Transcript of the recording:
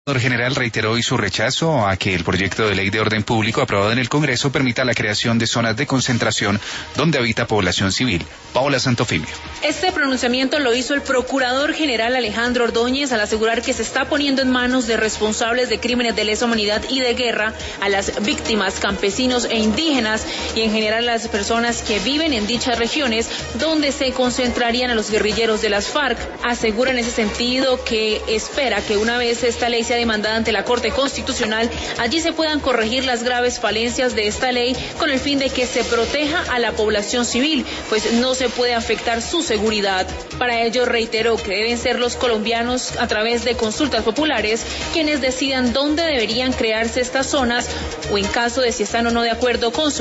El general reiteró hoy su rechazo a que el proyecto de ley de orden público aprobado en el Congreso permita la creación de zonas de concentración donde habita población civil. Paola Santofimio. Este pronunciamiento lo hizo el procurador general Alejandro Ordóñez al asegurar que se está poniendo en manos de responsables de crímenes de lesa humanidad y de guerra a las víctimas, campesinos e indígenas y en general a las personas que viven en dichas regiones donde se concentrarían a los guerrilleros de las FARC. Asegura en ese sentido que espera que una vez esta ley sea demandada ante la Corte Constitucional, allí se puedan corregir las graves falencias de esta ley con el fin de que se proteja a la población civil, pues no se puede afectar su seguridad. Para ello reiteró que deben ser los colombianos a través de consultas populares quienes decidan dónde deberían crearse estas zonas o en caso de si están o no de acuerdo con su